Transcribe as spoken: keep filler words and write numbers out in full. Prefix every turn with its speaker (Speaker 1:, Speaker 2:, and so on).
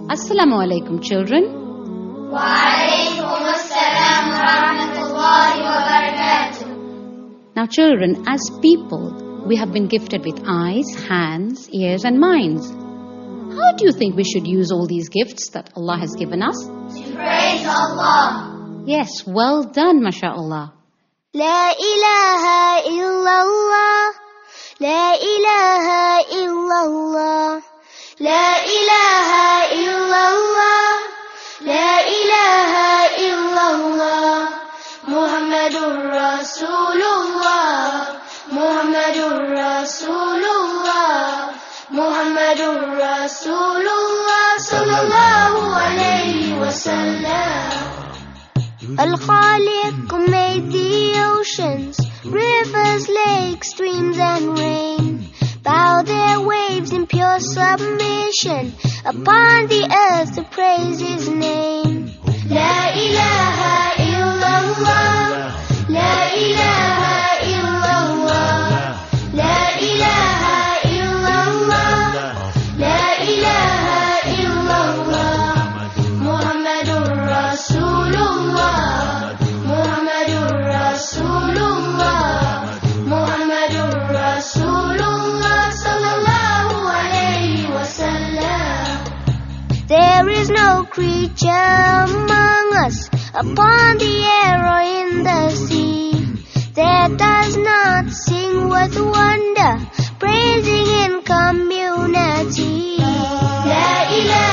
Speaker 1: Assalamu alaikum, children.
Speaker 2: Wa alaikum assalam wa rahmatullahi wa barakatuh.
Speaker 1: Now, children, as people, we have been gifted with eyes, hands, ears, and minds. How do you think we should use all these gifts that Allah has given us?
Speaker 2: To praise Allah.
Speaker 1: Yes, well done, mashallah.
Speaker 3: La ilaha illallah. La ilaha illallah. La ilaha illallah. La ilaha illallah. Muhammadur Rasulullah. Muhammadur Rasulullah. Muhammadur Rasulullah sallallahu alayhi wa sallam. Al-Khaliq made the oceans, rivers, lakes, streams and rain. Bow their waves in pure submission upon the earth to praise His name. La ilaha illallah. La ilaha illallah. La ilaha illallah. La ilaha illallah. Muhammadur Rasulullah. Muhammadur Rasulullah. Muhammadur Rasulullah sallallahu alayhi wa sallam. There is no creature among us, upon the air or in the sea, that does not sing with wonder, praising in community. La ilaha